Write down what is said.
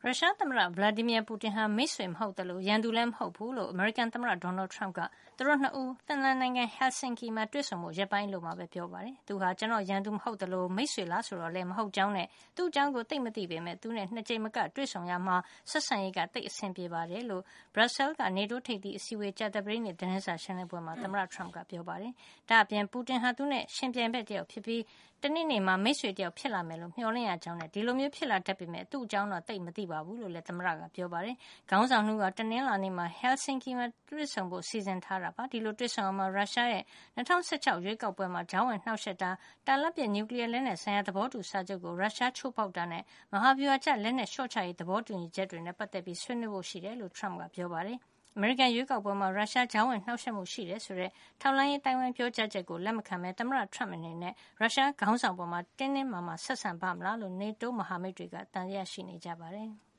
ရုရှားသမ္မတ Vladimir Putin ဟာမိတ်ဆွေမဟုတ်သလိုရန်သူလည်းမဟုတ်ဘူးလို့အမေရိကန်သမ္မတ Donald Trump ကသူတို့နှစ်ဦးဖင်လန်နိုင်ငံ Helsinki မှာတွေ့ဆုံမှုရက်ပိုင်းလို့မှာပဲပြောပါတယ်။သူဟာကျွန်တော်ရန်သူမဟုတ်သလိုမိတ်ဆွေလားဆိုတော့လည်းမဟုတ်ကြောင်းနဲ့သူ့အကြောင်းကိုသိမသိပေမဲ့သူနဲ့နှစ်ကြိမ်မကတွေ့ဆုံရမှာဆက်ဆံရေးကသိအဆင်ပြေပါတယ်လို့ Brussels က NATO ထိပ်သီးအစည်းအဝေးကြာသပတေးနေ့သတင်းစာရှင်းလင်းပွဲမှာသမ္မတ Trump ကပြောပါတယ်။ဒါ့အပြင် Putin ဟာသူနဲ့ရှင်ပြိုင်ဘက်တယောက်ဖြစ်ပြီးတနေ့နေ့မှာမိတ်ဆွေတယောက်ဖြစ်လာမယ်လို့မျှော်လင့်ရကြောင်းနဲ့ဒီလိုမျိုးဖြစ်လာတတ်ပေမဲ့သူ့အကြောင်းတော့သိမသိပါဘူးလို့လည်းသမ္မတကပြောပါတယ်။ခေါင်းဆောင်မှုကတနင်္လာနေ့မှာ Helsinki မှာတွေ့ဆုံဖို့စီစဉ်ထားတာပါ။ဒီလိုတွေ့ဆုံအောင်မှာရုရှားရဲ့2016ရွေးကောက်ပွဲမှာဂျောင်းဝင်နှောက်ယှက်တာတာလတ်ပြည့်နျူကလ িয়ার လက်နက်ဆိုင်ရာသဘောတူစာချုပ်ကိုရုရှားချိုးဖောက်တာနဲ့မဟာဗျူဟာကျလက်နက်လျှော့ချရေးသဘောတူညီချက်တွေနဲ့ပတ်သက်ပြီးဆွေးနွေးဖို့ရှိတယ်လို့ Trump ကပြောပါတယ်။အမေရိကန်ရွေးကောက်ပွဲမှာရုရှားဂျောင်းဝင်နှောက်ယှက်မှုရှိတယ်ဆိုတဲ့ထောက်လှမ်းရေးတိုင်ဝမ်ပြောကြားချက်ကိုလက်မခံဘဲသမ္မတ Trump အနေနဲ့ရုရှားခေါင်းဆောင်ပေါ်မှာတင်းတင်းမာမာဆက်ဆံပါမလားလို့ NATO မဟာမိတ်တွေကတန်တရားရှိနေကြပါတယ်။